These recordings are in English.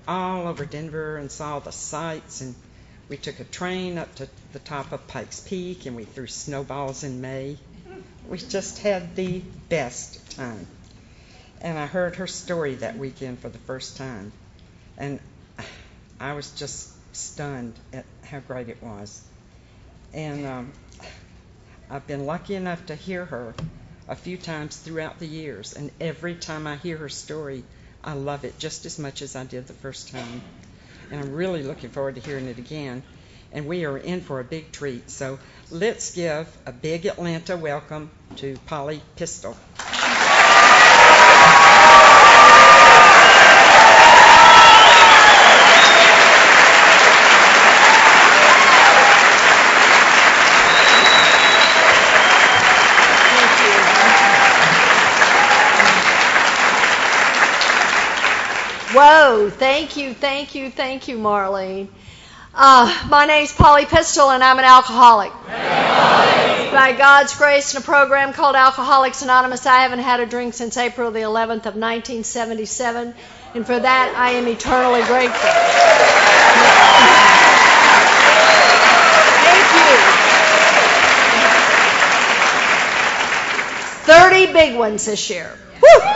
all over Denver and saw the sights, and we took a train up to the top of Pikes Peak, and we threw snowballs in May. We just had the best time. And I heard her story that weekend for the first time, and I was just stunned at how great it was. And I've been lucky enough to hear her a few times throughout the years, and every time I hear her story, I love it just as much as I did the first time. And I'm really looking forward to hearing it again. And we are in for a big treat. So let's give a big Atlanta welcome to Polly Pistol. Whoa, thank you, Marlene. My name's Polly Pistol, and I'm an alcoholic. By God's grace, in a program called Alcoholics Anonymous, I haven't had a drink since April the 11th of 1977, and for that I am eternally grateful. Thank you. 30 big ones this year. Woo!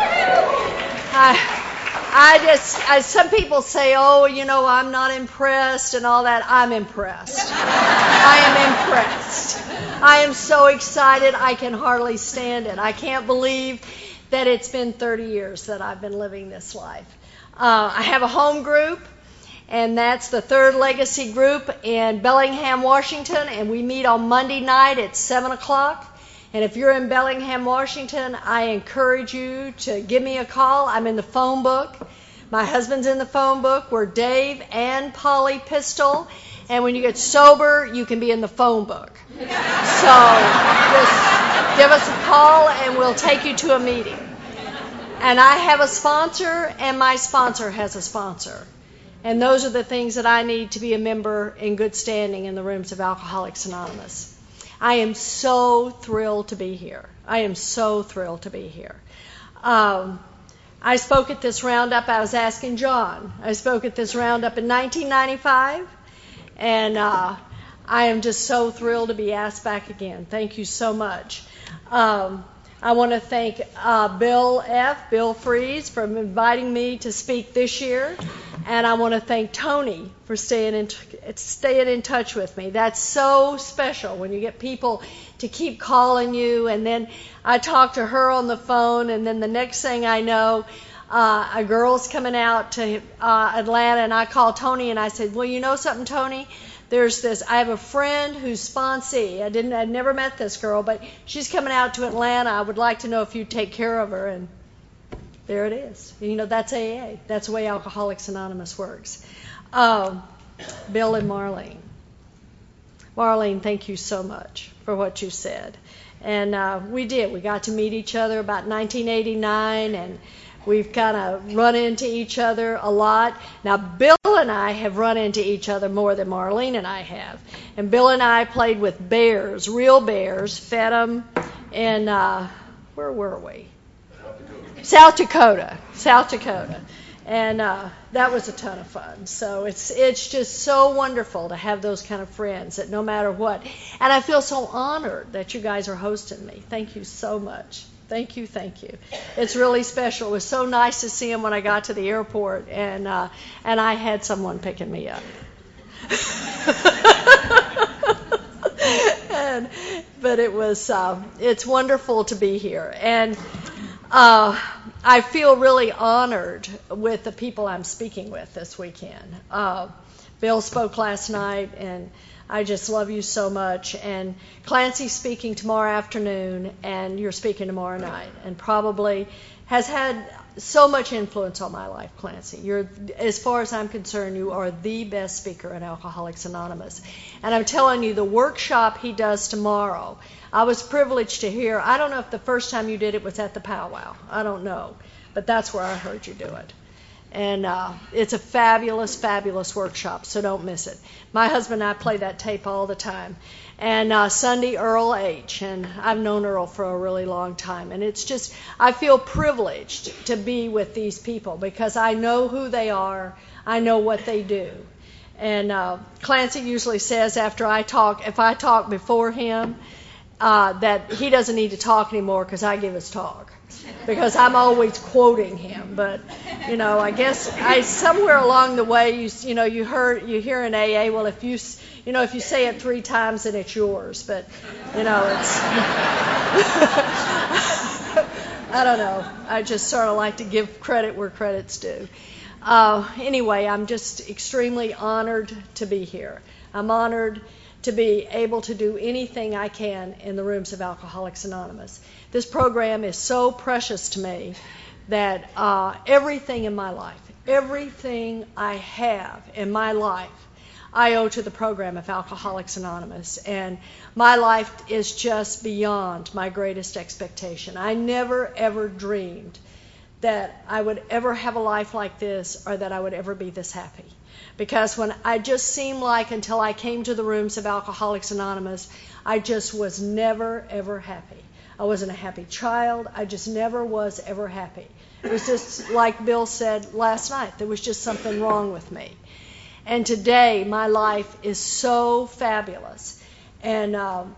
Some people say, I'm not impressed and all that. I'm impressed. I am impressed. I am so excited I can hardly stand it. I can't believe that it's been 30 years that I've been living this life. I have a home group, and that's the Third Legacy Group in Bellingham, Washington, and we meet on Monday night at 7 o'clock. And if you're in Bellingham, Washington, I encourage you to give me a call. I'm in the phone book. My husband's in the phone book. We're Dave and Polly Pistol. And when you get sober, you can be in the phone book. So just give us a call and we'll take you to a meeting. And I have a sponsor, and my sponsor has a sponsor. And those are the things that I need to be a member in good standing in the rooms of Alcoholics Anonymous. I am so thrilled to be here. I spoke at this roundup. I was asking John. I spoke at this roundup in 1995, and I am just so thrilled to be asked back again. Thank you so much. I want to thank Bill Freeze, for inviting me to speak this year, and I want to thank Tony for staying in touch with me. That's so special when you get people to keep calling you, and then I talk to her on the phone, and then the next thing I know, a girl's coming out to Atlanta, and I call Tony, and I said, well, you know something, Tony? I have a friend who's sponsee. I'd never met this girl, but she's coming out to Atlanta. I would like to know if you'd take care of her. And there it is. That's AA. That's the way Alcoholics Anonymous works. Bill and Marlene. Marlene, thank you so much for what you said. And we did. We got to meet each other about 1989, and we've kind of run into each other a lot. Now, Bill and I have run into each other more than Marlene and I have. And Bill and I played with bears, real bears, fed them in, where were we? South Dakota. And that was a ton of fun. So it's just so wonderful to have those kind of friends that no matter what. And I feel so honored that you guys are hosting me. Thank you so much. Thank you. It's really special. It was so nice to see him when I got to the airport, and I had someone picking me up. But it's wonderful to be here, and I feel really honored with the people I'm speaking with this weekend. Bill spoke last night, and I just love you so much. And Clancy's speaking tomorrow afternoon, and you're speaking tomorrow night, and probably has had so much influence on my life, Clancy. As far as I'm concerned, you are the best speaker in Alcoholics Anonymous. And I'm telling you, the workshop he does tomorrow, I was privileged to hear. I don't know if the first time you did it was at the powwow. I don't know. But that's where I heard you do it. And it's a fabulous, fabulous workshop, so don't miss it. My husband and I play that tape all the time. And Sunday, Earl H. And I've known Earl for a really long time. And it's just, I feel privileged to be with these people because I know who they are. I know what they do. And Clancy usually says after I talk, if I talk before him, that he doesn't need to talk anymore because I give his talk. Because I'm always quoting him, but I guess somewhere along the way, you hear in AA, well, if you say it 3 times, then it's yours. But it's I don't know. I just sort of like to give credit where credit's due. Anyway, I'm just extremely honored to be here. I'm honored to be able to do anything I can in the rooms of Alcoholics Anonymous. This program is so precious to me that everything in my life, everything I have in my life, I owe to the program of Alcoholics Anonymous. And my life is just beyond my greatest expectation. I never, ever dreamed that I would ever have a life like this or that I would ever be this happy. Because when I just seemed like until I came to the rooms of Alcoholics Anonymous, I just was never, ever happy. I wasn't a happy child. I just never was ever happy. It was just like Bill said last night. There was just something wrong with me. And today, my life is so fabulous. And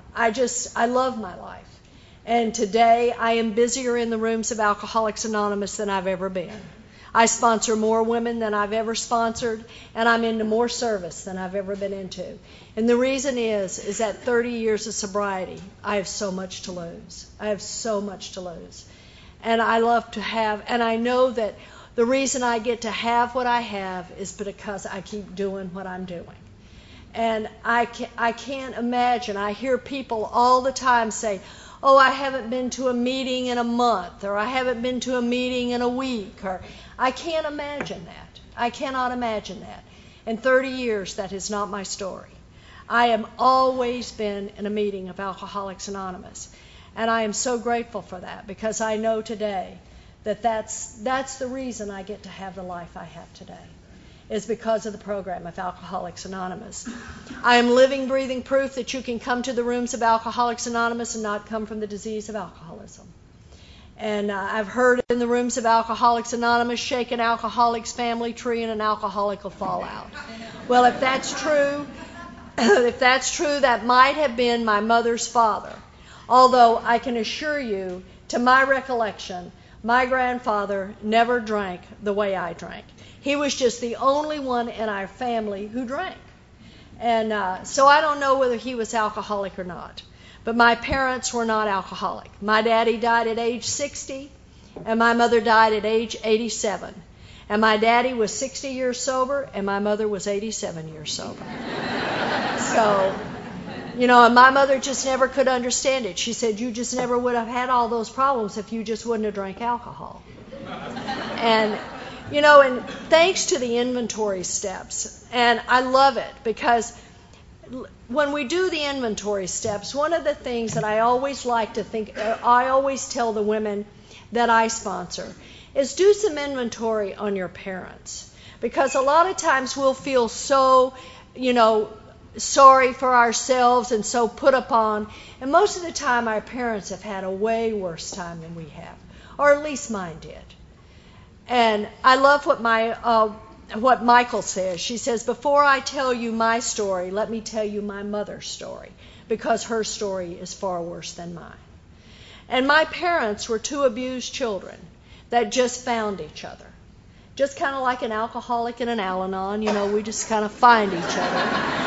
I love my life. And today, I am busier in the rooms of Alcoholics Anonymous than I've ever been. I sponsor more women than I've ever sponsored, and I'm into more service than I've ever been into. And the reason is that 30 years of sobriety, I have so much to lose. I have so much to lose. And I love to have, and I know that the reason I get to have what I have is because I keep doing what I'm doing. And I can't imagine, I hear people all the time say, oh, I haven't been to a meeting in a month, or I haven't been to a meeting in a week, or I can't imagine that. I cannot imagine that. In 30 years, that is not my story. I have always been in a meeting of Alcoholics Anonymous, and I am so grateful for that because I know today that that's the reason I get to have the life I have today, is because of the program of Alcoholics Anonymous. I am living, breathing proof that you can come to the rooms of Alcoholics Anonymous and not come from the disease of alcoholism. And I've heard in the rooms of Alcoholics Anonymous, shake an alcoholic's family tree and an alcoholic will fall out. Well, if that's true, that might have been my mother's father. Although I can assure you, to my recollection, my grandfather never drank the way I drank. He was just the only one in our family who drank. And so I don't know whether he was alcoholic or not. But my parents were not alcoholic. My daddy died at age 60, and my mother died at age 87. And my daddy was 60 years sober, and my mother was 87 years sober. So, and my mother just never could understand it. She said, you just never would have had all those problems if you just wouldn't have drank alcohol. And and thanks to the inventory steps, and I love it because when we do the inventory steps, one of the things that I always like to think, I always tell the women that I sponsor, is do some inventory on your parents. Because a lot of times we'll feel so, sorry for ourselves and so put upon. And most of the time our parents have had a way worse time than we have, or at least mine did. And I love what Michael says. She says, before I tell you my story, let me tell you my mother's story, because her story is far worse than mine. And my parents were 2 abused children that just found each other. Just kind of like an alcoholic and an Al-Anon, we just kind of find each other.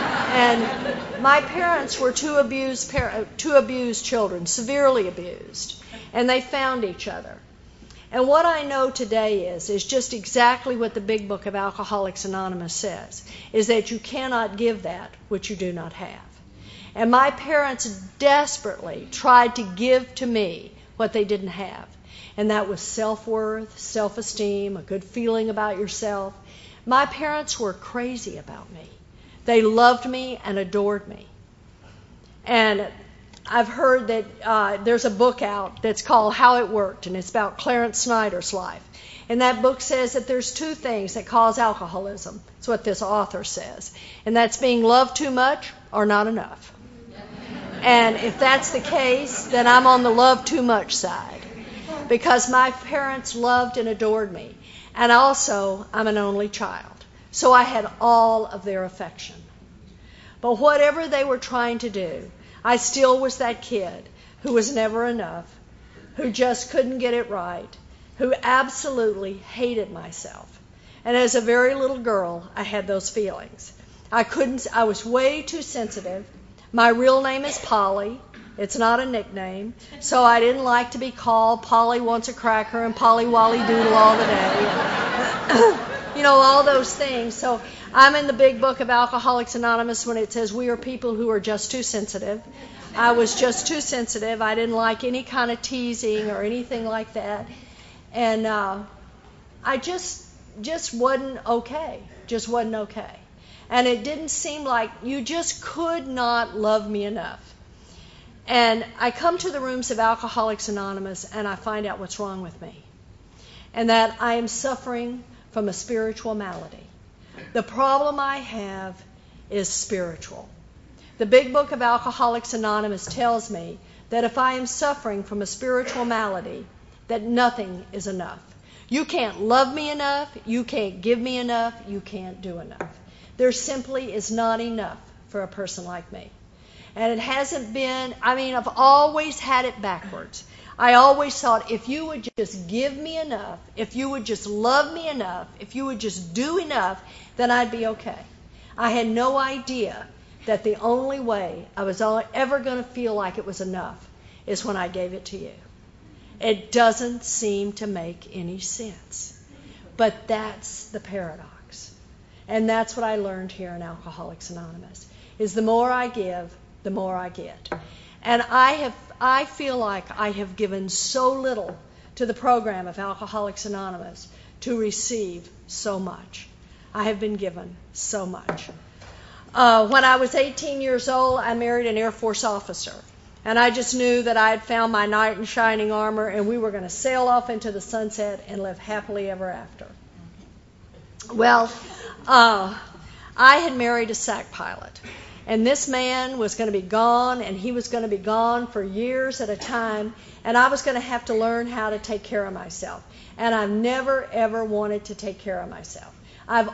And my parents were 2 abused children, severely abused, and they found each other. And what I know today is just exactly what the big book of Alcoholics Anonymous says, is that you cannot give that which you do not have. And my parents desperately tried to give to me what they didn't have. And that was self-worth, self-esteem, a good feeling about yourself. My parents were crazy about me. They loved me and adored me. And I've heard that there's a book out that's called How It Worked, and it's about Clarence Snyder's life. And that book says that there's two things that cause alcoholism. That's what this author says. And that's being loved too much or not enough. And if that's the case, then I'm on the love too much side. Because my parents loved and adored me. And also, I'm an only child. So I had all of their affection. But whatever they were trying to do, I still was that kid who was never enough, who just couldn't get it right, who absolutely hated myself. And as a very little girl, I had those feelings. I was way too sensitive. My real name is Polly. It's not a nickname. So I didn't like to be called Polly Wants a Cracker and Polly Wally Doodle all the day. All those things. So I'm in the big book of Alcoholics Anonymous when it says we are people who are just too sensitive. I was just too sensitive. I didn't like any kind of teasing or anything like that. And I just wasn't okay. Just wasn't okay. And it didn't seem like you just could not love me enough. And I come to the rooms of Alcoholics Anonymous and I find out what's wrong with me. And that I am suffering from a spiritual malady. The problem I have is spiritual. The big book of Alcoholics Anonymous tells me that if I am suffering from a spiritual malady, that nothing is enough. You can't love me enough, you can't give me enough, you can't do enough. There simply is not enough for a person like me. And it hasn't been, I've always had it backwards. I always thought if you would just give me enough, if you would just love me enough, if you would just do enough, then I'd be okay. I had no idea that the only way I was ever going to feel like it was enough is when I gave it to you. It doesn't seem to make any sense. But that's the paradox. And that's what I learned here in Alcoholics Anonymous, is the more I give, the more I get. And I feel like I have given so little to the program of Alcoholics Anonymous to receive so much. I have been given so much. When I was 18 years old, I married an Air Force officer. And I just knew that I had found my knight in shining armor and we were going to sail off into the sunset and live happily ever after. Well, I had married a SAC pilot. And this man was going to be gone, and he was going to be gone for years at a time, and I was going to have to learn how to take care of myself. And I've never, ever wanted to take care of myself. I'm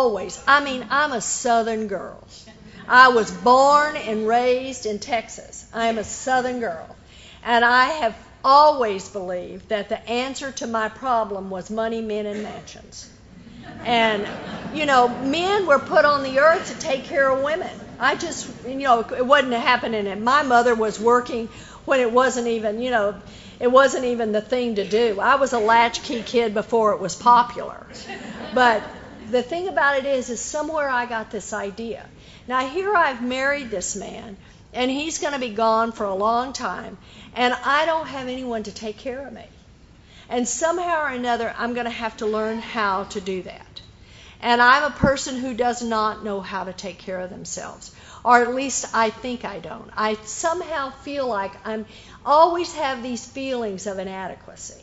a Southern girl. I was born and raised in Texas. I am a Southern girl. And I have always believed that the answer to my problem was money, men, and mansions. And, men were put on the earth to take care of women. It wasn't happening. And my mother was working when it wasn't even the thing to do. I was a latchkey kid before it was popular. But the thing about it is somewhere I got this idea. Now here I've married this man, and he's going to be gone for a long time, and I don't have anyone to take care of me. And somehow or another, I'm going to have to learn how to do that. And I'm a person who does not know how to take care of themselves. Or at least I think I don't. I somehow feel like I always have these feelings of inadequacy.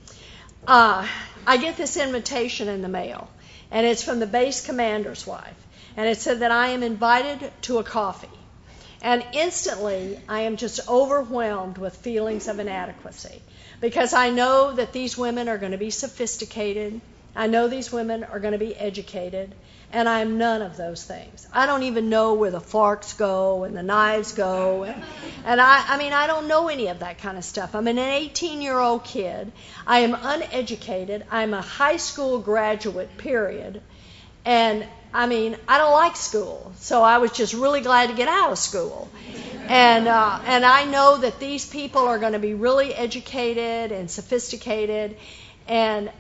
I get this invitation in the mail, and it's from the base commander's wife. And it said that I am invited to a coffee. And instantly, I am just overwhelmed with feelings of inadequacy. Because I know that these women are going to be sophisticated. I know these women are going to be educated. And I am none of those things. I don't even know where the forks go and the knives go. And I don't know any of that kind of stuff. I'm an 18-year-old kid. I am uneducated. I'm a high school graduate, period. And I don't like school. So I was just really glad to get out of school. And I know that these people are going to be really educated and sophisticated. And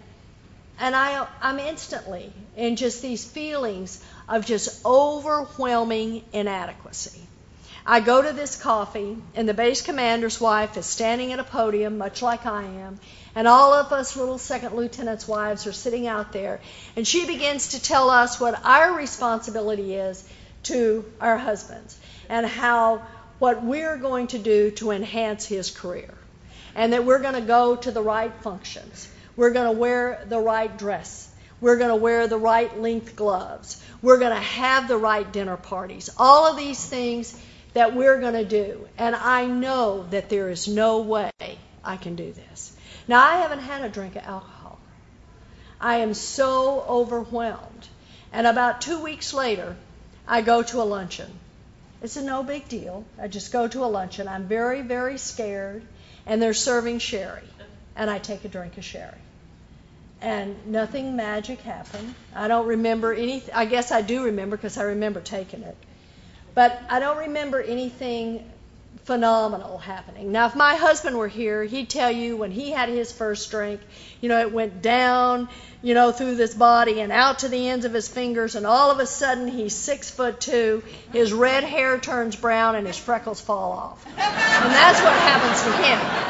I'm instantly in just these feelings of just overwhelming inadequacy. I go to this coffee, and the base commander's wife is standing at a podium, much like I am, and all of us little second lieutenants' wives are sitting out there, and she begins to tell us what our responsibility is to our husbands, and what we're going to do to enhance his career, and that we're going to go to the right functions. We're going to wear the right dress. We're going to wear the right length gloves. We're going to have the right dinner parties. All of these things that we're going to do. And I know that there is no way I can do this. Now, I haven't had a drink of alcohol. I am so overwhelmed. And about 2 weeks later, I go to a luncheon. It's a no big deal. I just go to a luncheon. I'm very, very scared. And they're serving sherry. And I take a drink of sherry. And nothing magic happened. I don't remember anything. I guess I do remember because I remember taking it. But I don't remember anything phenomenal happening. Now, if my husband were here, he'd tell you when he had his first drink, it went down, through this body and out to the ends of his fingers, and all of a sudden he's 6'2", his red hair turns brown, and his freckles fall off. And that's what happens to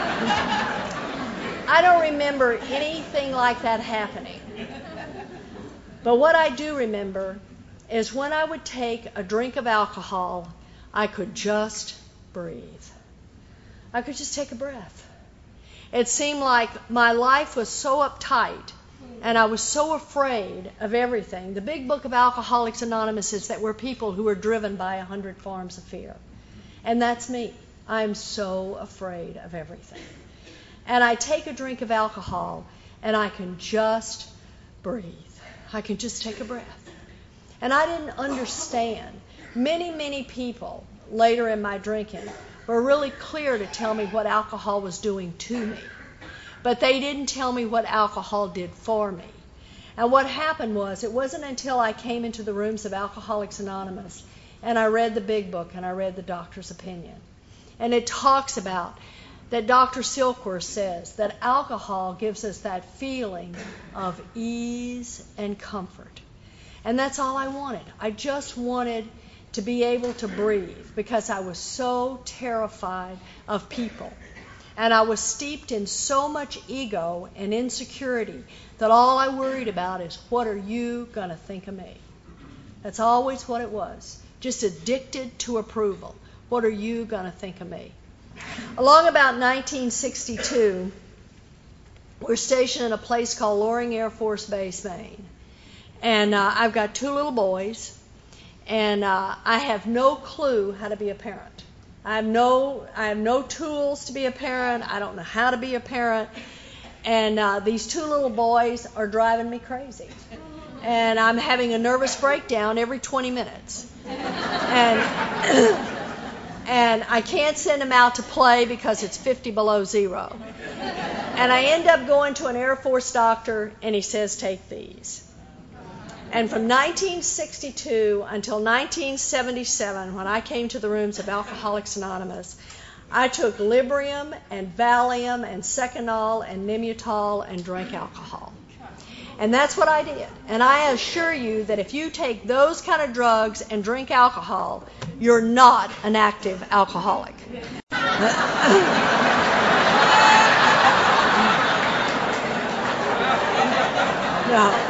him. I don't remember anything like that happening. But what I do remember is when I would take a drink of alcohol, I could just breathe. I could just take a breath. It seemed like my life was so uptight and I was so afraid of everything. The big book of Alcoholics Anonymous is that we're people who are driven by 100 forms of fear. And that's me. I'm so afraid of everything. And I take a drink of alcohol and I can just breathe. I can just take a breath. And I didn't understand. Many, many people later in my drinking were really clear to tell me what alcohol was doing to me. But they didn't tell me what alcohol did for me. And what happened was, it wasn't until I came into the rooms of Alcoholics Anonymous and I read the big book and I read the doctor's opinion. And it talks about that Dr. Silkworth says that alcohol gives us that feeling of ease and comfort. And that's all I wanted. I just wanted to be able to breathe because I was so terrified of people. And I was steeped in so much ego and insecurity that all I worried about is, what are you going to think of me? That's always what it was. Just addicted to approval. What are you going to think of me? Along about 1962, we're stationed in a place called Loring Air Force Base, Maine. And I've got 2 little boys, and I have no clue how to be a parent. I have no tools to be a parent. I don't know how to be a parent. And these 2 little boys are driving me crazy. And I'm having a nervous breakdown every 20 minutes. And I can't send them out to play because it's 50 below zero. And I end up going to an Air Force doctor, and he says, take these. And from 1962 until 1977, when I came to the rooms of Alcoholics Anonymous, I took Librium and Valium and Seconal and Nimutol and drank alcohol. And that's what I did. And I assure you that if you take those kind of drugs and drink alcohol, you're not an active alcoholic. No.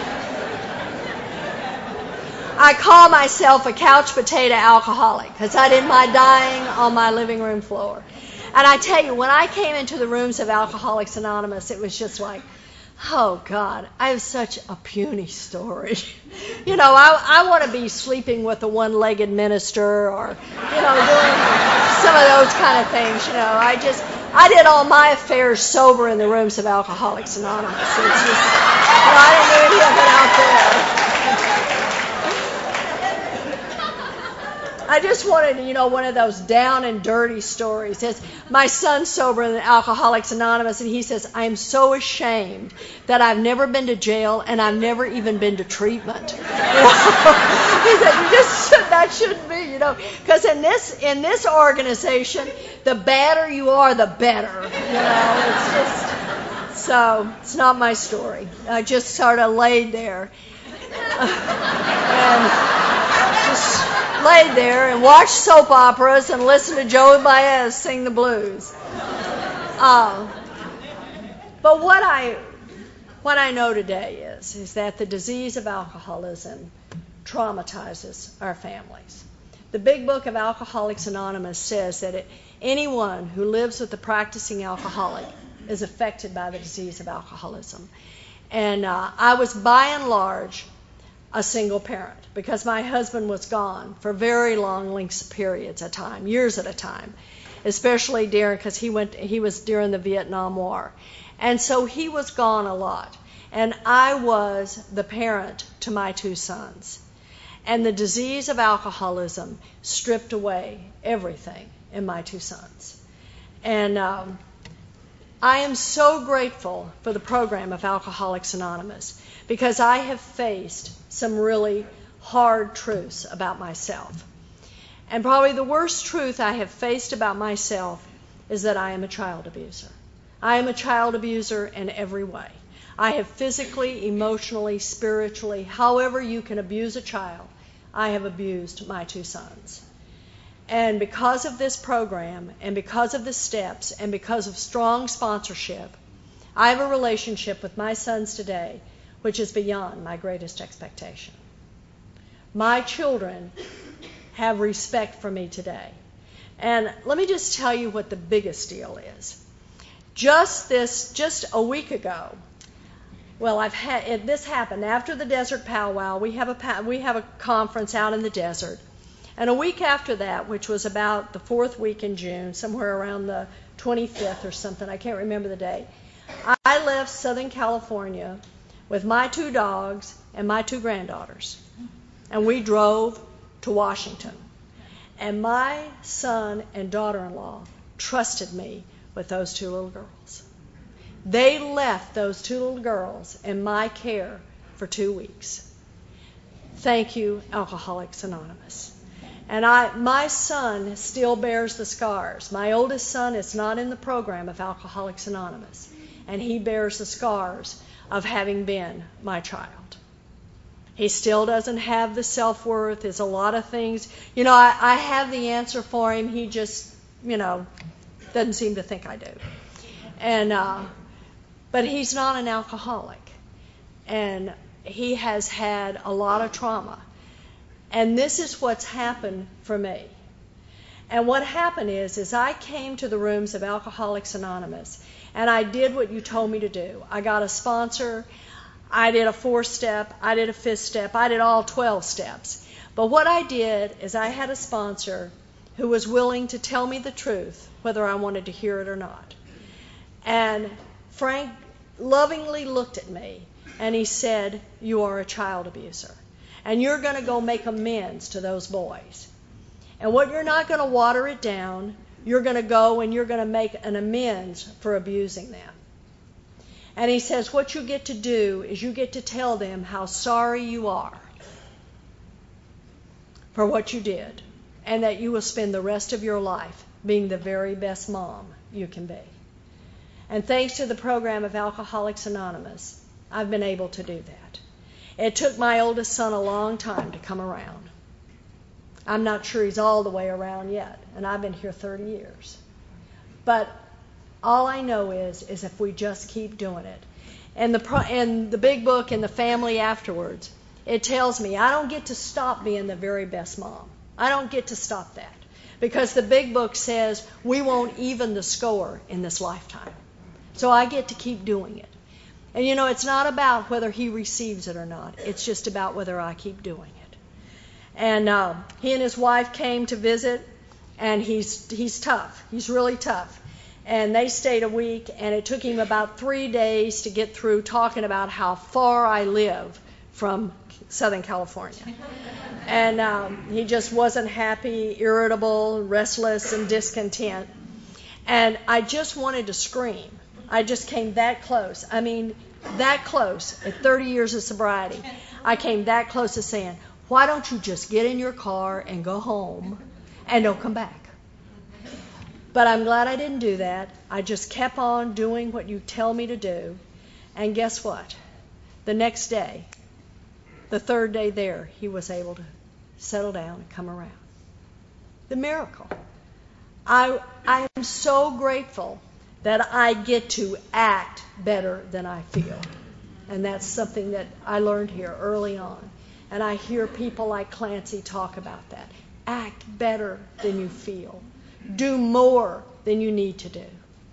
I call myself a couch potato alcoholic because I did my dying on my living room floor. And I tell you, when I came into the rooms of Alcoholics Anonymous, it was just like, oh, God, I have such a puny story. I want to be sleeping with a one-legged minister or, doing some of those kind of things. I did all my affairs sober in the rooms of Alcoholics Anonymous. It's just, I didn't do any of it out there. I just wanted, one of those down and dirty stories. My son's sober in Alcoholics Anonymous, and he says, I'm so ashamed that I've never been to jail and I've never even been to treatment. He said, that shouldn't be, because in this organization, the badder you are, the better. It's just, so it's not my story. I just sort of laid there. And just laid there and watched soap operas and listened to Joey Baez sing the blues. But what I know today is that the disease of alcoholism traumatizes our families. The big book of Alcoholics Anonymous says that anyone who lives with a practicing alcoholic is affected by the disease of alcoholism. And I was by and large a single parent because my husband was gone for very long lengths of periods of time, years at a time, especially because he was during the Vietnam War. And so he was gone a lot. And I was the parent to my 2 sons. And the disease of alcoholism stripped away everything in my 2 sons. And I am so grateful for the program of Alcoholics Anonymous because I have faced some really hard truths about myself. And probably the worst truth I have faced about myself is that I am a child abuser. I am a child abuser in every way. I have physically, emotionally, spiritually, however you can abuse a child, I have abused my 2 sons. And because of this program, and because of the steps, and because of strong sponsorship, I have a relationship with my sons today which is beyond my greatest expectation. My children have respect for me today. And let me just tell you what the biggest deal is. Just a week ago, this happened after the Desert Powwow. We have a conference out in the desert. And a week after that, which was about the 4th week in June, somewhere around the 25th or something, I can't remember the date, I left Southern California with my 2 dogs and my 2 granddaughters. And we drove to Washington. And my son and daughter-in-law trusted me with those 2 little girls. They left those 2 little girls in my care for 2 weeks. Thank you, Alcoholics Anonymous. And my son still bears the scars. My oldest son is not in the program of Alcoholics Anonymous, and he bears the scars of having been my child. He still doesn't have the self-worth. There's a lot of things. I have the answer for him. He just, doesn't seem to think I do. But he's not an alcoholic. And he has had a lot of trauma. And this is what's happened for me. And what happened is I came to the rooms of Alcoholics Anonymous, and I did what you told me to do. I got a sponsor. I did a 4-step. I did a 5th step. I did all 12 steps. But what I did is I had a sponsor who was willing to tell me the truth, whether I wanted to hear it or not. And Frank lovingly looked at me, and he said, "You are a child abuser. And you're going to go make amends to those boys. And what you're not going to water it down, you're going to go and you're going to make an amends for abusing them." And he says, what you get to do is you get to tell them how sorry you are for what you did, and that you will spend the rest of your life being the very best mom you can be. And thanks to the program of Alcoholics Anonymous, I've been able to do that. It took my oldest son a long time to come around. I'm not sure he's all the way around yet, and I've been here 30 years. But all I know is if we just keep doing it. And the big book and the family afterwards, it tells me I don't get to stop being the very best mom. I don't get to stop that. Because the big book says we won't even the score in this lifetime. So I get to keep doing it. And it's not about whether he receives it or not. It's just about whether I keep doing it. And he and his wife came to visit, and he's tough. He's really tough. And they stayed a week, and it took him about 3 days to get through talking about how far I live from Southern California. And he just wasn't happy, irritable, restless, and discontent. And I just wanted to scream. I just came that close. I mean, that close. At 30 years of sobriety, I came that close to saying, why don't you just get in your car and go home and don't come back? But I'm glad I didn't do that. I just kept on doing what you tell me to do. And guess what? The next day, the 3rd day there, he was able to settle down and come around. The miracle. I am so grateful that I get to act better than I feel. And that's something that I learned here early on. And I hear people like Clancy talk about that. Act better than you feel. Do more than you need to do.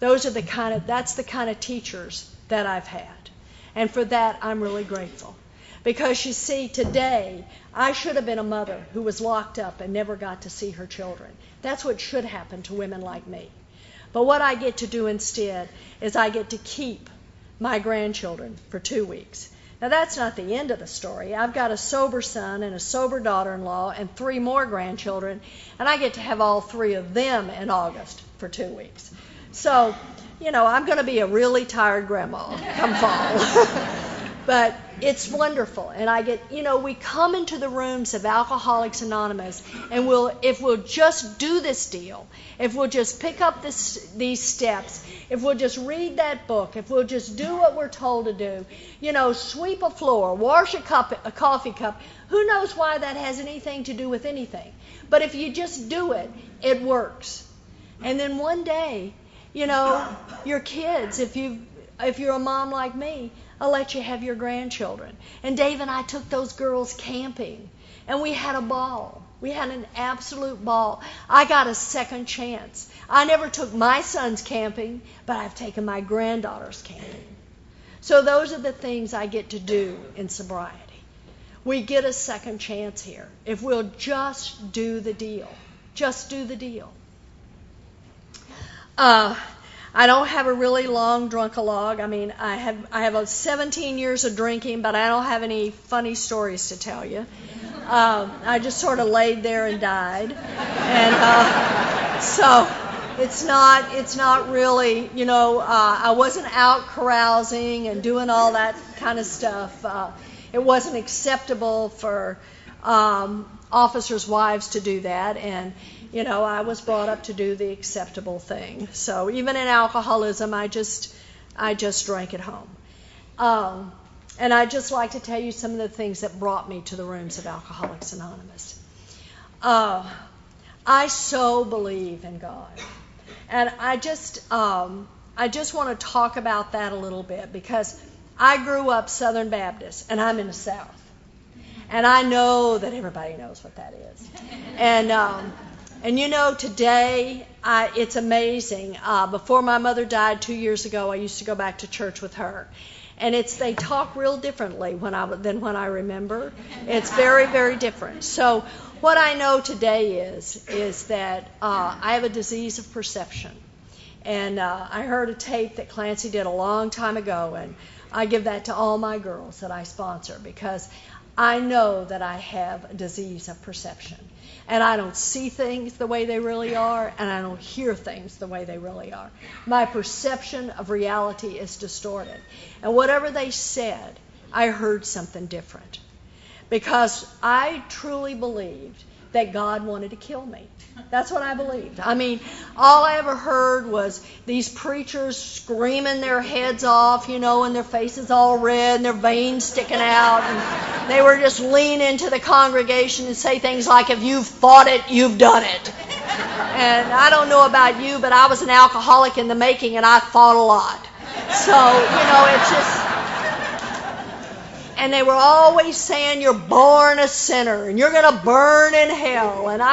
That's the kind of teachers that I've had. And for that, I'm really grateful. Because you see, today, I should have been a mother who was locked up and never got to see her children. That's what should happen to women like me. But what I get to do instead is I get to keep my grandchildren for 2 weeks. Now, that's not the end of the story. I've got a sober son and a sober daughter-in-law and 3 more grandchildren, and I get to have all 3 of them in August for 2 weeks. So, I'm going to be a really tired grandma come fall. But it's wonderful. And we come into the rooms of Alcoholics Anonymous, and if we'll just do this deal, if we'll just pick up these steps, if we'll just read that book, if we'll just do what we're told to do, sweep a floor, wash a coffee cup, who knows why that has anything to do with anything. But if you just do it, it works. And then one day, your kids, if you're a mom like me, I'll let you have your grandchildren. And Dave and I took those girls camping, and we had a ball. We had an absolute ball. I got a second chance. I never took my sons camping, but I've taken my granddaughters camping. So those are the things I get to do in sobriety. We get a second chance here if we'll just do the deal. Just do the deal. I don't have a really long drunk-a-log. I have 17 years of drinking, but I don't have any funny stories to tell you. I just sort of laid there and died, and so it's not really, I wasn't out carousing and doing all that kind of stuff. It wasn't acceptable for officers' wives to do that, and I was brought up to do the acceptable thing. So even in alcoholism, I just drank at home. And I'd just like to tell you some of the things that brought me to the rooms of Alcoholics Anonymous. I so believe in God. And I just want to talk about that a little bit, because I grew up Southern Baptist, and I'm in the South. And I know that everybody knows what that is. And today, it's amazing. Before my mother died 2 years ago, I used to go back to church with her. And they talk real differently than when I remember. It's very, very different. So what I know today is that I have a disease of perception. And I heard a tape that Clancy did a long time ago, and I give that to all my girls that I sponsor, because I know that I have a disease of perception. And I don't see things the way they really are, and I don't hear things the way they really are. My perception of reality is distorted. And whatever they said, I heard something different. Because I truly believed that God wanted to kill me. That's what I believed. All I ever heard was these preachers screaming their heads off, and their faces all red and their veins sticking out. And they were just lean into the congregation and say things like, if you've fought it, you've done it. And I don't know about you, but I was an alcoholic in the making, and I fought a lot. So, it's just... And they were always saying, you're born a sinner, and you're going to burn in hell. And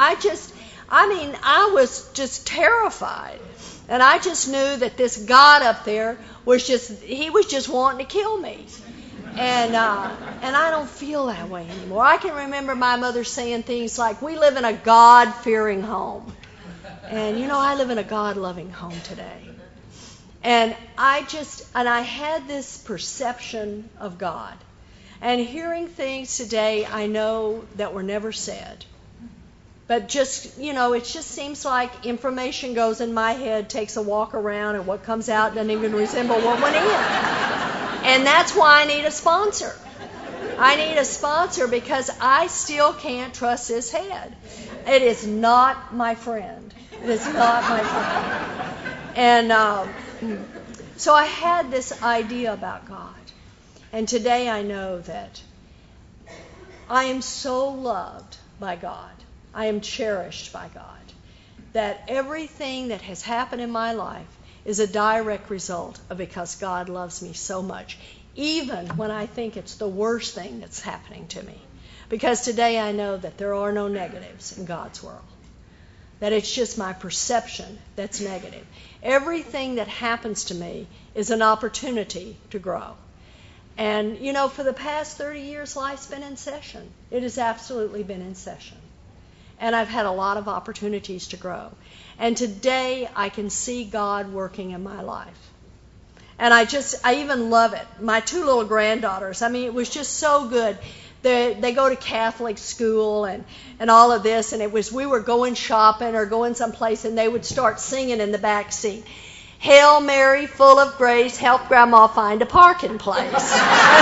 I was just terrified. And I just knew that this God up there he was just wanting to kill me. And I don't feel that way anymore. I can remember my mother saying things like, we live in a God-fearing home. And, I live in a God-loving home today. And I had this perception of God. And hearing things today I know that were never said. But it just seems like information goes in my head, takes a walk around, and what comes out doesn't even resemble what went in. And that's why I need a sponsor. I need a sponsor because I still can't trust this head. It is not my friend. It is not my friend. And so I had this idea about God. And today I know that I am so loved by God. I am cherished by God. That everything that has happened in my life is a direct result of because God loves me so much, even when I think it's the worst thing that's happening to me. Because today I know that there are no negatives in God's world. that it's just my perception that's negative. Everything that happens to me is an opportunity to grow. And, for the past 30 years, life's been in session. It has absolutely been in session. And I've had a lot of opportunities to grow. And today I can see God working in my life. And I even love it. My 2 little granddaughters, it was just so good. They go to Catholic school and all of this, and we were going shopping or going someplace, and they would start singing in the back seat. Hail Mary, full of grace, help Grandma find a parking place.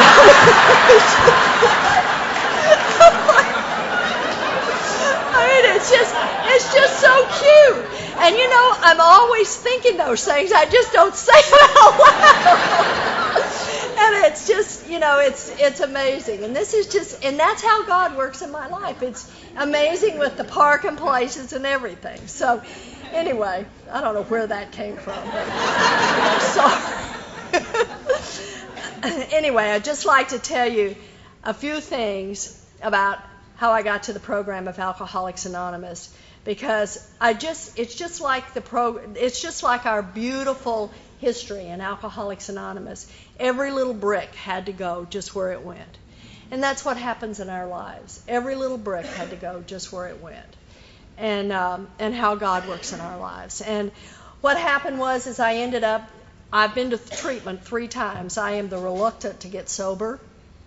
It's just so cute. And I'm always thinking those things. I just don't say them out loud. And it's just, it's amazing. And and that's how God works in my life. It's amazing with the parking places and everything. So anyway, I don't know where that came from, but I'm sorry. Anyway, I'd just like to tell you a few things about how I got to the program of Alcoholics Anonymous, because it's just like it's just like our beautiful history in Alcoholics Anonymous. Every little brick had to go just where it went. And that's what happens in our lives. Every little brick had to go just where it went. And how God works in our lives. And what happened is I've been to treatment 3 times. I am the reluctant to get sober.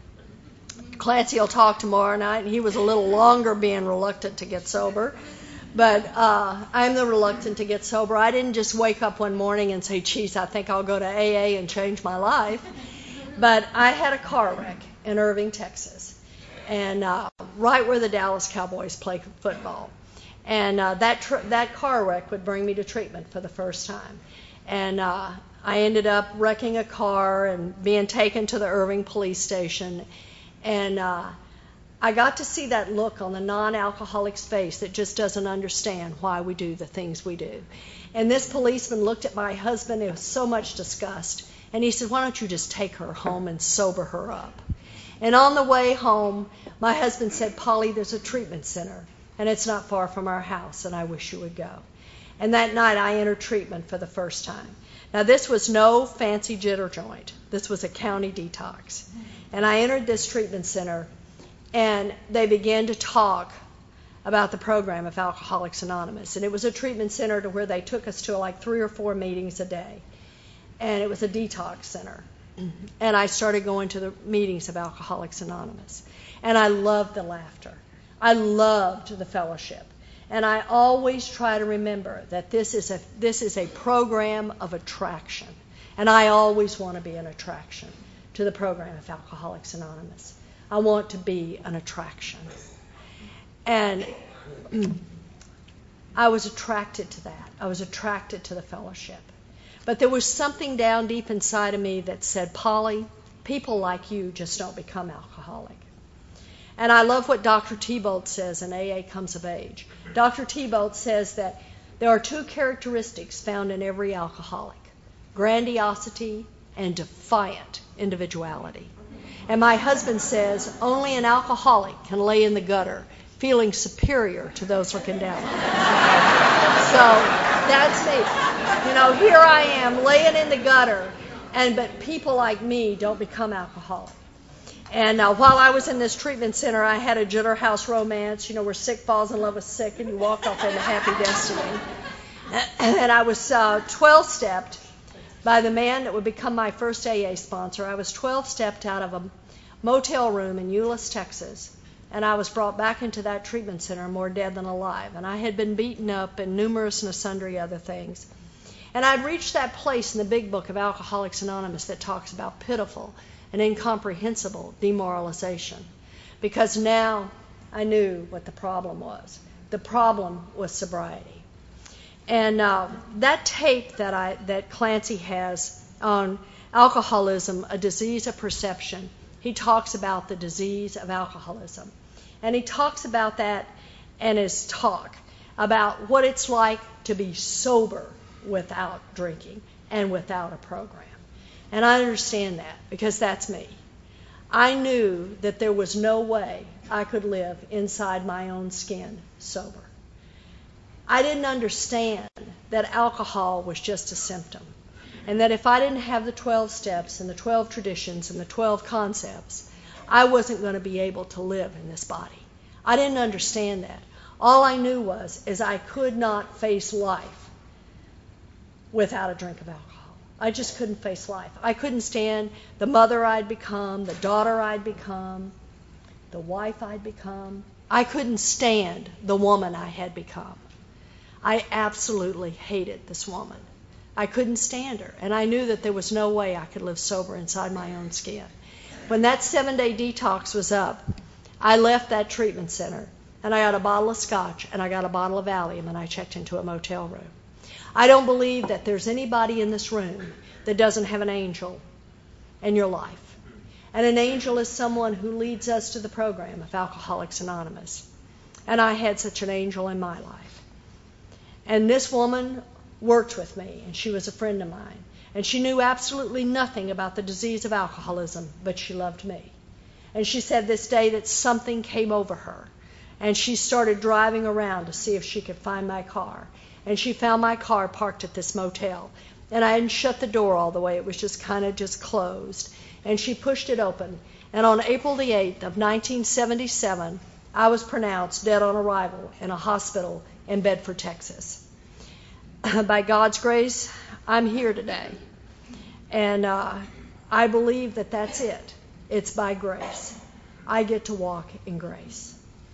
Clancy will talk tomorrow night, and he was a little longer being reluctant to get sober. But I'm the reluctant to get sober. I didn't just wake up one morning and say, geez, I think I'll go to AA and change my life. But I had a car wreck in Irving, Texas, and right where the Dallas Cowboys play football. And that car wreck would bring me to treatment for the first time. And I ended up wrecking a car and being taken to the Irving police station. And I got to see that look on the non-alcoholic's face that just doesn't understand why we do the things we do. And this policeman looked at my husband with so much disgust, and he said, why don't you just take her home and sober her up? And on the way home, my husband said, Polly, there's a treatment center, and it's not far from our house, and I wish you would go. And that night I entered treatment for the first time. Now this was no fancy jitter joint. This was a county detox. And I entered this treatment center, and they began to talk about the program of Alcoholics Anonymous. And it was a treatment center to where they took us to like 3 or 4 meetings a day. And it was a detox center. And I started going to the meetings of Alcoholics Anonymous. And I loved the laughter. I loved the fellowship. And I always try to remember that this is a program of attraction. And I always want to be an attraction to the program of Alcoholics Anonymous. I want to be an attraction. And I was attracted to that. I was attracted to the fellowship. But there was something down deep inside of me that said, Polly, people like you just don't become alcoholic. And I love what Dr. Thibault says in AA Comes of Age. Dr. Thibault says that there are 2 characteristics found in every alcoholic: grandiosity and defiant individuality. And my husband says only an alcoholic can lay in the gutter feeling superior to those looking down on him. So that's me. Here I am laying in the gutter, but people like me don't become alcoholic. And while I was in this treatment center, I had a Jitter House romance, where sick falls in love with sick and you walk off into happy destiny. And I was 12-stepped by the man that would become my first AA sponsor. I was 12-stepped out of a motel room in Euless, Texas, and I was brought back into that treatment center more dead than alive. And I had been beaten up and numerous and sundry other things. And I'd reached that place in the big book of Alcoholics Anonymous that talks about pitiful and incomprehensible demoralization, because now I knew what the problem was. The problem was sobriety. And that tape that Clancy has on alcoholism, a disease of perception, he talks about the disease of alcoholism. And he talks about that in his talk, about what it's like to be sober without drinking and without a program. And I understand that, because that's me. I knew that there was no way I could live inside my own skin sober. I didn't understand that alcohol was just a symptom, and that if I didn't have the 12 steps and the 12 traditions and the 12 concepts, I wasn't going to be able to live in this body. I didn't understand that. All I knew is I could not face life without a drink of alcohol. I just couldn't face life. I couldn't stand the mother I'd become, the daughter I'd become, the wife I'd become. I couldn't stand the woman I had become. I absolutely hated this woman. I couldn't stand her, and I knew that there was no way I could live sober inside my own skin. When that 7-day detox was up, I left that treatment center, and I got a bottle of scotch, and I got a bottle of Valium, and I checked into a motel room. I don't believe that there's anybody in this room that doesn't have an angel in your life. And an angel is someone who leads us to the program of Alcoholics Anonymous. And I had such an angel in my life. And this woman worked with me, and she was a friend of mine. And she knew absolutely nothing about the disease of alcoholism, but she loved me. And she said this day that something came over her, and she started driving around to see if she could find my car. And she found my car parked at this motel. And I hadn't shut the door all the way. It was just kind of just closed. And she pushed it open. And on April the 8th of 1977, I was pronounced dead on arrival in a hospital in Bedford, Texas. By God's grace, I'm here today. And I believe that that's it. It's by grace. I get to walk in grace.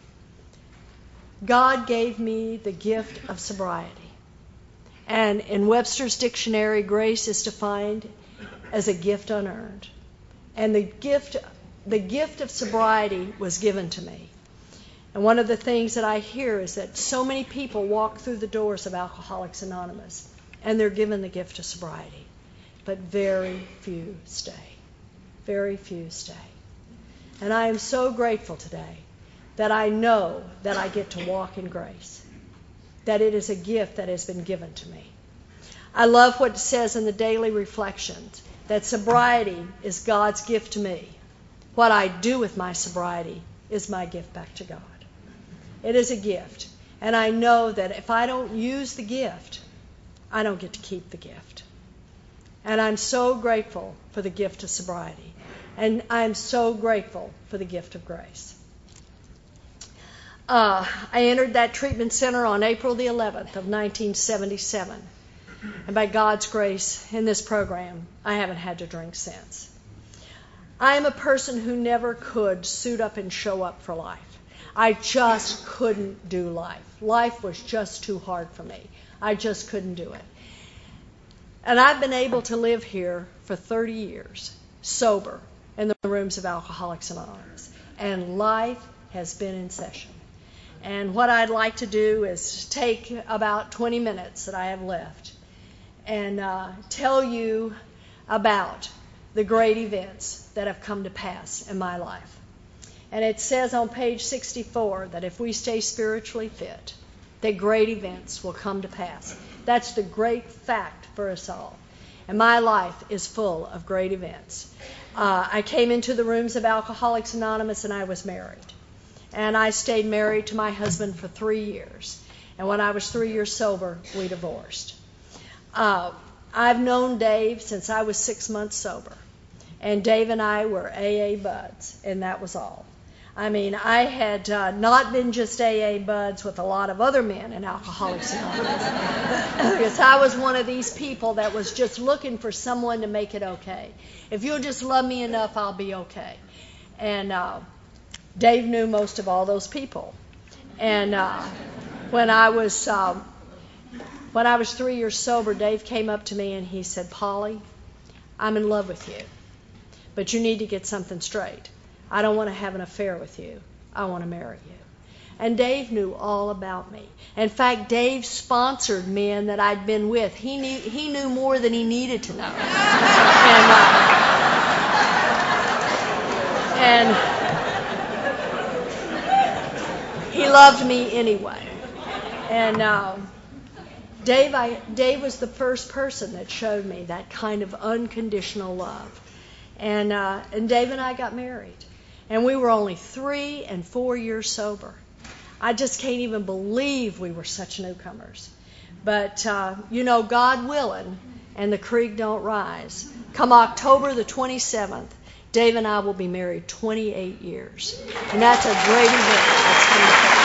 God gave me the gift of sobriety. And in Webster's dictionary, grace is defined as a gift unearned. And the gift of sobriety was given to me. And one of the things that I hear is that so many people walk through the doors of Alcoholics Anonymous, and they're given the gift of sobriety. But very few stay. Very few stay. And I am so grateful today that I know that I get to walk in grace, that it is a gift that has been given to me. I love what it says in the daily reflections, that sobriety is God's gift to me. What I do with my sobriety is my gift back to God. It is a gift. And I know that if I don't use the gift, I don't get to keep the gift. And I'm so grateful for the gift of sobriety. And I'm so grateful for the gift of grace. I entered that treatment center on April the 11th of 1977. And by God's grace, in this program, I haven't had to drink since. I am a person who never could suit up and show up for life. I just couldn't do life. Life was just too hard for me. I just couldn't do it. And I've been able to live here for 30 years, sober, in the rooms of Alcoholics Anonymous. And life has been in session. And what I'd like to do is take about 20 minutes that I have left and tell you about the great events that have come to pass in my life. And it says on page 64 that if we stay spiritually fit, that great events will come to pass. That's the great fact for us all. And my life is full of great events. I came into the rooms of Alcoholics Anonymous and I was married. And I stayed married to my husband for 3 years. And when I was 3 years sober, we divorced. I've known Dave since I was 6 months sober. And Dave and I were AA buds, and that was all. I mean, I had not been just AA buds with a lot of other men in Alcoholics Anonymous. Because I was one of these people that was just looking for someone to make it okay. If you'll just love me enough, I'll be okay. And Dave knew most of all those people. And when I was 3 years sober, Dave came up to me and he said, "Polly, I'm in love with you, but you need to get something straight. I don't want to have an affair with you. I want to marry you." And Dave knew all about me. In fact, Dave sponsored men that I'd been with. He knew more than he needed to know. And he loved me anyway. And Dave was the first person that showed me that kind of unconditional love. And Dave and I got married. And we were only 3 and 4 years sober. I just can't even believe we were such newcomers. But, God willing, and the creek don't rise. Come October the 27th, Dave and I will be married 28 years. And that's a great event that's coming up.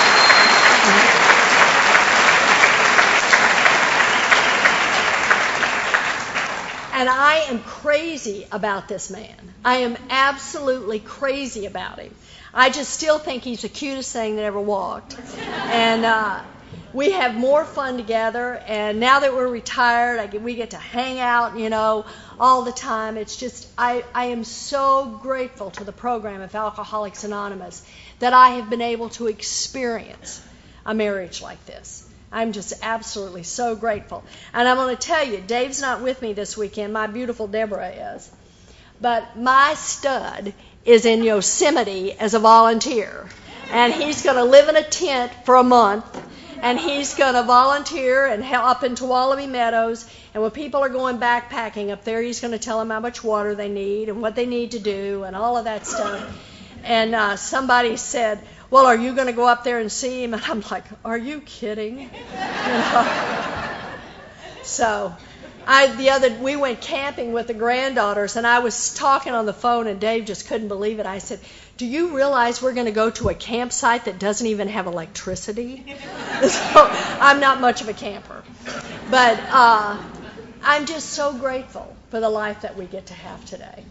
And I am crazy about this man. I am absolutely crazy about him. I just still think he's the cutest thing that ever walked. And we have more fun together. And now that we're retired, we get to hang out, all the time. It's just, I am so grateful to the program of Alcoholics Anonymous that I have been able to experience a marriage like this. I'm just absolutely so grateful. And I'm going to tell you, Dave's not with me this weekend. My beautiful Deborah is. But my stud is in Yosemite as a volunteer. And he's going to live in a tent for a month. And he's going to volunteer and help in Tuolumne Meadows. And when people are going backpacking up there, he's going to tell them how much water they need and what they need to do and all of that stuff. And somebody said, well, are you going to go up there and see him? And I'm like, are you kidding? So we went camping with the granddaughters, and I was talking on the phone, and Dave just couldn't believe it. I said, do you realize we're going to go to a campsite that doesn't even have electricity? So I'm not much of a camper. But I'm just so grateful for the life that we get to have today.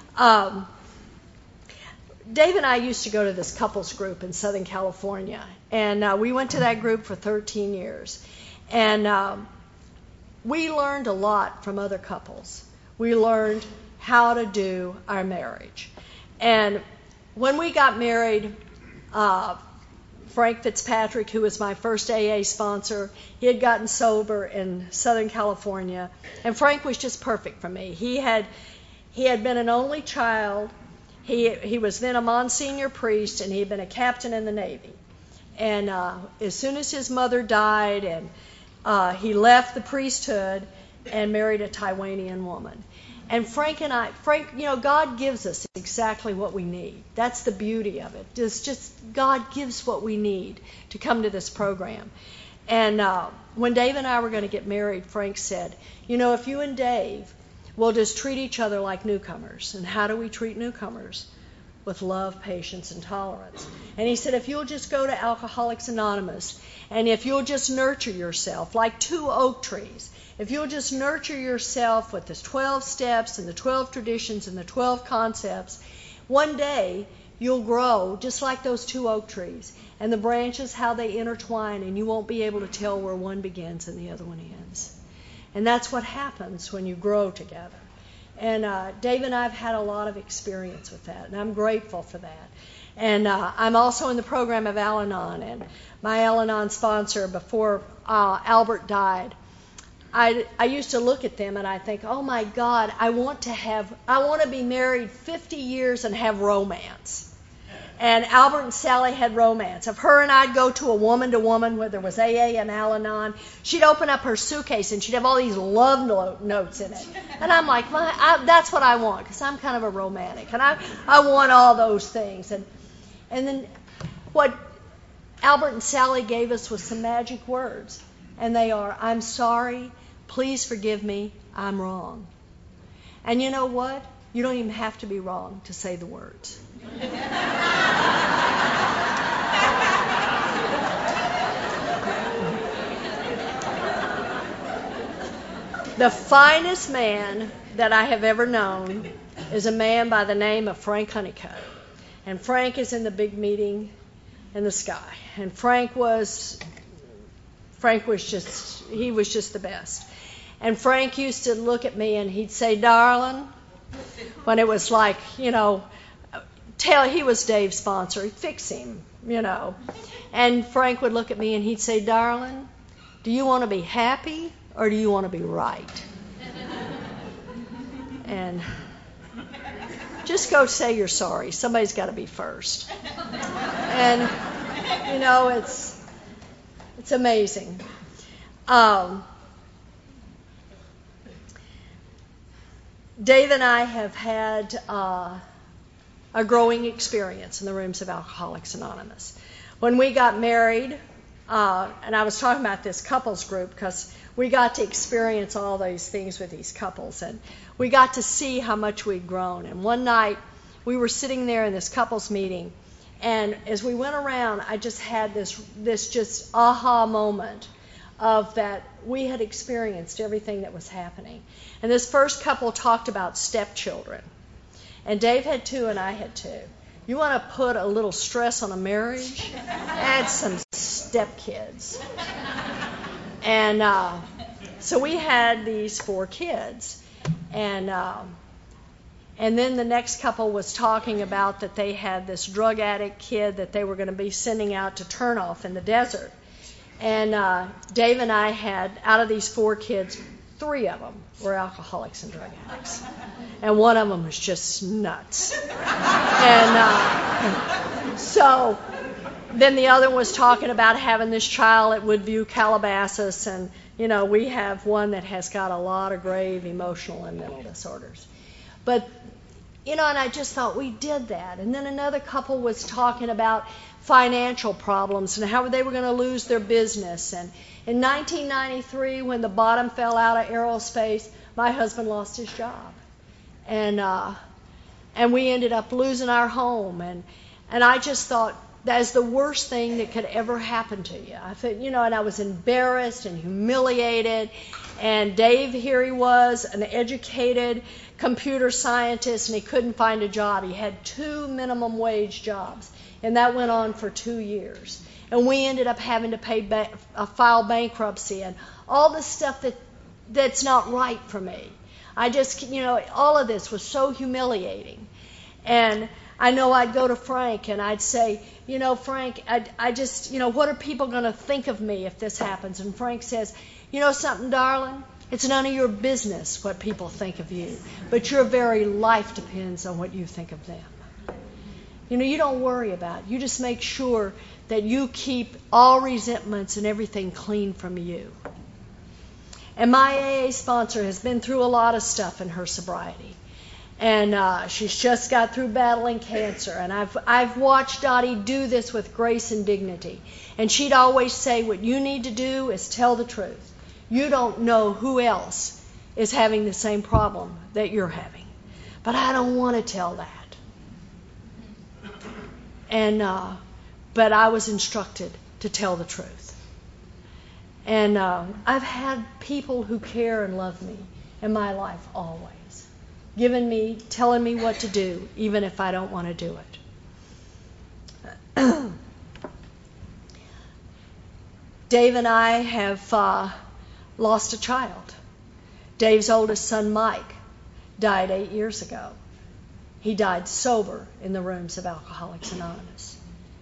Dave and I used to go to this couples group in Southern California, and we went to that group for 13 years. And we learned a lot from other couples. We learned how to do our marriage. And when we got married, Frank Fitzpatrick, who was my first AA sponsor, he had gotten sober in Southern California, and Frank was just perfect for me. He had been an only child. He was then a Monsignor priest, and he had been a captain in the Navy. And as soon as his mother died, and he left the priesthood and married a Taiwanian woman. And Frank, God gives us exactly what we need. That's the beauty of it. It's just God gives what we need to come to this program. And when Dave and I were going to get married, Frank said, if you and Dave will just treat each other like newcomers. And how do we treat newcomers? With love, patience, and tolerance. And he said, if you'll just go to Alcoholics Anonymous, and if you'll just nurture yourself like two oak trees, if you'll just nurture yourself with the 12 steps and the 12 traditions and the 12 concepts, one day you'll grow just like those two oak trees. And the branches, how they intertwine, and you won't be able to tell where one begins and the other one ends. And that's what happens when you grow together. And Dave and I have had a lot of experience with that, and I'm grateful for that. And I'm also in the program of Al-Anon, and my Al-Anon sponsor, before Albert died, I used to look at them and I think, oh my God, I want to be married 50 years and have romance. And Albert and Sally had romance. If her and I'd go to a woman-to-woman where there was AA and Al-Anon, she'd open up her suitcase and she'd have all these love notes in it. And I'm like, that's what I want, because I'm kind of a romantic. And I want all those things. And then what Albert and Sally gave us was some magic words. And they are, I'm sorry, please forgive me, I'm wrong. And you know what? You don't even have to be wrong to say the words. The finest man that I have ever known is a man by the name of Frank Honeycutt. And Frank is in the big meeting in the sky. And Frank was just the best. And Frank used to look at me and he'd say, darling, when it was like, he was Dave's sponsor, he'd fix him, And Frank would look at me and he'd say, darling, do you want to be happy or do you want to be right? And just go say you're sorry. Somebody's got to be first. And, it's amazing. Dave and I have had a growing experience in the rooms of Alcoholics Anonymous. When we got married, and I was talking about this couples group because we got to experience all these things with these couples, and we got to see how much we'd grown. And one night, we were sitting there in this couples meeting, and as we went around, I just had this just aha moment of that we had experienced everything that was happening. And this first couple talked about stepchildren. And Dave had 2 and I had 2. You want to put a little stress on a marriage? Add some stepkids. And so we had these 4 kids. And then the next couple was talking about that they had this drug addict kid that they were going to be sending out to turn off in the desert. And Dave and I had, out of these 4 kids, 3 of them were alcoholics and drug addicts. And one of them was just nuts. And so then the other was talking about having this child at Woodview, Calabasas. And, we have one that has got a lot of grave emotional and mental disorders. But, and I just thought we did that. And then another couple was talking about financial problems and how they were going to lose their business. And in 1993, when the bottom fell out of aerospace, my husband lost his job. And we ended up losing our home. And I just thought, that's the worst thing that could ever happen to you. I thought, and I was embarrassed and humiliated. And Dave, here he was, an educated computer scientist, and he couldn't find a job. He had 2 minimum wage jobs, and that went on for 2 years. And we ended up having to file bankruptcy and all this stuff that's not right for me. I just, all of this was so humiliating. And I know I'd go to Frank and I'd say, Frank, I just, what are people going to think of me if this happens? And Frank says, something, darling? It's none of your business what people think of you, but your very life depends on what you think of them. You don't worry about it. You just make sure that you keep all resentments and everything clean from you. And my AA sponsor has been through a lot of stuff in her sobriety. And she's just got through battling cancer. And I've watched Dottie do this with grace and dignity. And she'd always say, what you need to do is tell the truth. You don't know who else is having the same problem that you're having. But I don't want to tell that. And but I was instructed to tell the truth. And I've had people who care and love me in my life always. Telling me what to do, even if I don't want to do it. Dave and I have lost a child. Dave's oldest son, Mike, died 8 years ago. He died sober in the rooms of Alcoholics Anonymous.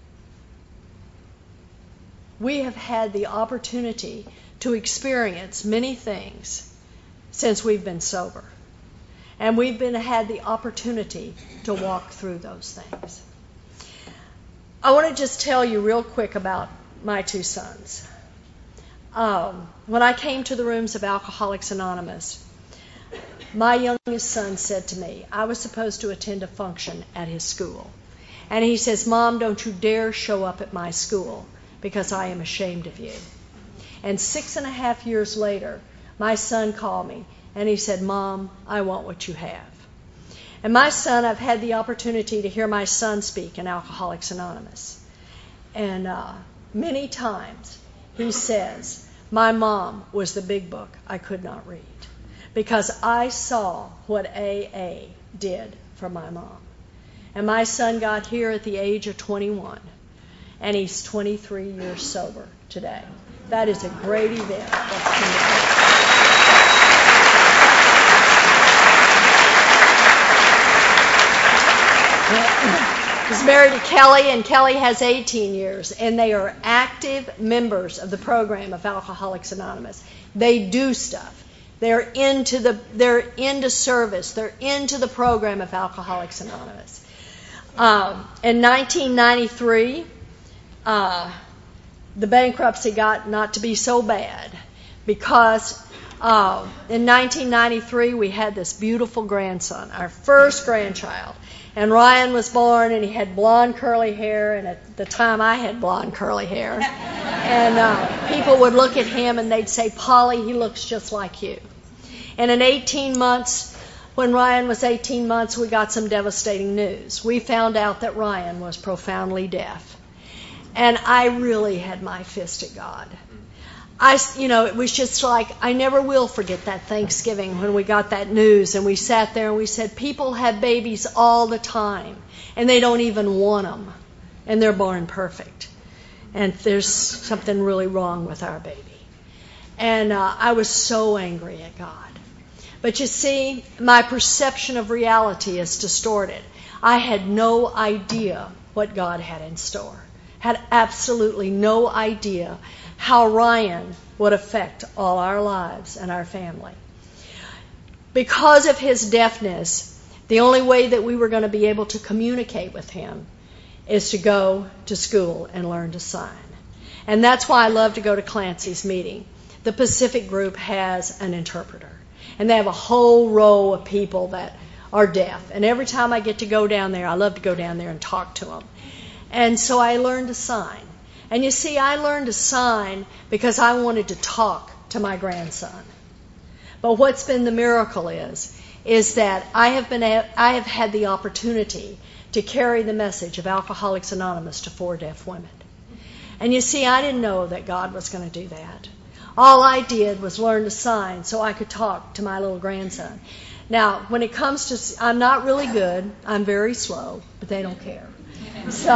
We have had the opportunity to experience many things since we've been sober. And we've had the opportunity to walk through those things. I want to just tell you real quick about my 2 sons. When I came to the rooms of Alcoholics Anonymous, my youngest son said to me, I was supposed to attend a function at his school. And he says, Mom, don't you dare show up at my school because I am ashamed of you. And 6.5 years later, my son called me. And he said, Mom, I want what you have. And my son, I've had the opportunity to hear my son speak in Alcoholics Anonymous. And many times he says, my mom was the big book I could not read. Because I saw what AA did for my mom. And my son got here at the age of 21. And he's 23 years sober today. That is a great event. He's married to Kelly, and Kelly has 18 years, and they are active members of the program of Alcoholics Anonymous. They do stuff. They're into service. They're into the program of Alcoholics Anonymous. In 1993, the bankruptcy got not to be so bad because in 1993 we had this beautiful grandson, our first grandchild. And Ryan was born, and he had blonde curly hair, and at the time I had blonde curly hair. And people would look at him and they'd say, Polly, he looks just like you. And in 18 months, when Ryan was 18 months, we got some devastating news. We found out that Ryan was profoundly deaf. And I really had my fist at God. It was just like, I never will forget that Thanksgiving when we got that news, and we sat there and we said, people have babies all the time, and they don't even want them, and they're born perfect. And there's something really wrong with our baby. And I was so angry at God. But you see, my perception of reality is distorted. I had no idea what God had in store. Had absolutely no idea how Ryan would affect all our lives and our family. Because of his deafness, the only way that we were going to be able to communicate with him is to go to school and learn to sign. And that's why I love to go to Clancy's meeting. The Pacific Group has an interpreter. And they have a whole row of people that are deaf. And every time I get to go down there, I love to go down there and talk to them. And so I learned to sign. And you see, I learned to sign because I wanted to talk to my grandson. But what's been the miracle is that I have had the opportunity to carry the message of Alcoholics Anonymous to 4 deaf women. And you see, I didn't know that God was going to do that. All I did was learn to sign so I could talk to my little grandson. Now, when it comes to, I'm not really good. I'm very slow, but they don't care. So,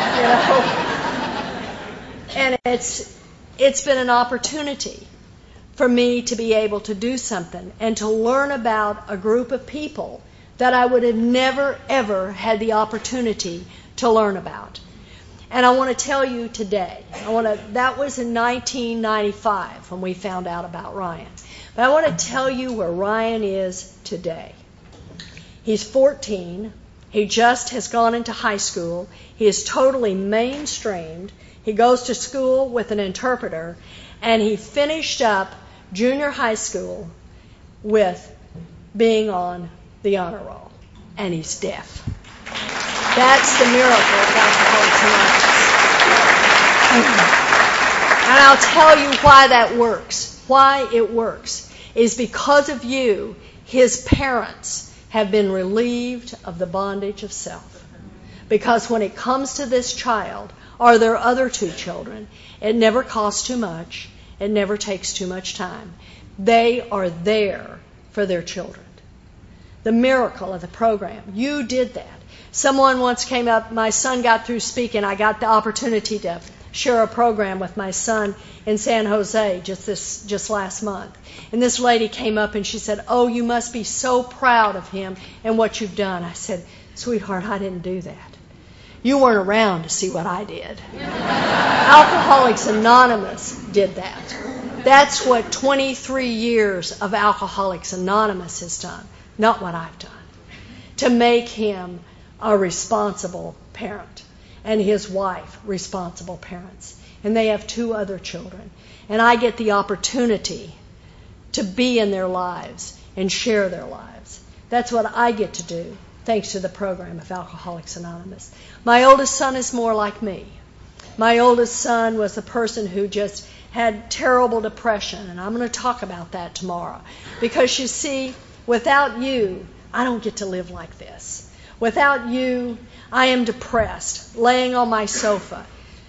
and it's been an opportunity for me to be able to do something and to learn about a group of people that I would have never, ever had the opportunity to learn about. And I want to tell you today, that was in 1995 when we found out about Ryan. But I want to tell you where Ryan is today. He's 14. He just has gone into high school. He is totally mainstreamed. He goes to school with an interpreter, and he finished up junior high school with being on the honor roll, and he's deaf. That's the miracle of Alcoholics Anonymous. And I'll tell you why that works. Why it works is because of you, his parents have been relieved of the bondage of self. Because when it comes to this child, or their other 2 children, it never costs too much. It never takes too much time. They are there for their children. The miracle of the program. You did that. Someone once came up, my son got through speaking. I got the opportunity to share a program with my son in San Jose just last month. And this lady came up and she said, "Oh, you must be so proud of him and what you've done." I said, "Sweetheart, I didn't do that. You weren't around to see what I did." Alcoholics Anonymous did that. That's what 23 years of Alcoholics Anonymous has done, not what I've done. To make him a responsible parent and his wife responsible parents. And they have 2 other children. And I get the opportunity to be in their lives and share their lives. That's what I get to do, thanks to the program of Alcoholics Anonymous. My oldest son is more like me. My oldest son was a person who just had terrible depression, and I'm going to talk about that tomorrow. Because you see, without you, I don't get to live like this. Without you, I am depressed, laying on my sofa,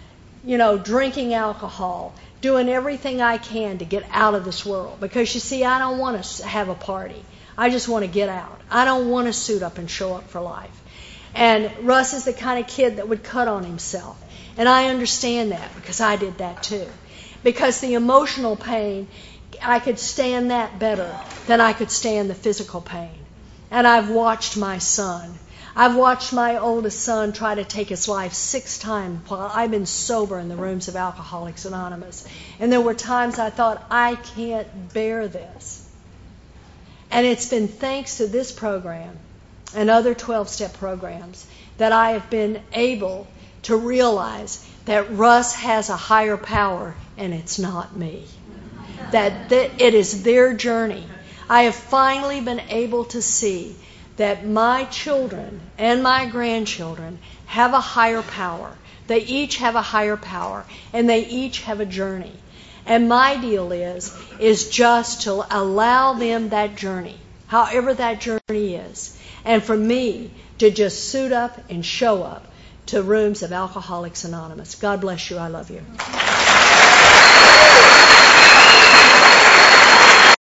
drinking alcohol, doing everything I can to get out of this world. Because you see, I don't want to have a party. I just want to get out. I don't want to suit up and show up for life. And Russ is the kind of kid that would cut on himself. And I understand that because I did that too. Because the emotional pain, I could stand that better than I could stand the physical pain. And I've watched my son. I've watched my oldest son try to take his life 6 times while I've been sober in the rooms of Alcoholics Anonymous. And there were times I thought, I can't bear this. And it's been thanks to this program and other 12-step programs that I have been able to realize that Russ has a higher power and it's not me. That it is their journey. I have finally been able to see that my children and my grandchildren have a higher power. They each have a higher power, and they each have a journey. And my deal is just to allow them that journey, however that journey is. And for me to just suit up and show up to rooms of Alcoholics Anonymous. God bless you. I love you.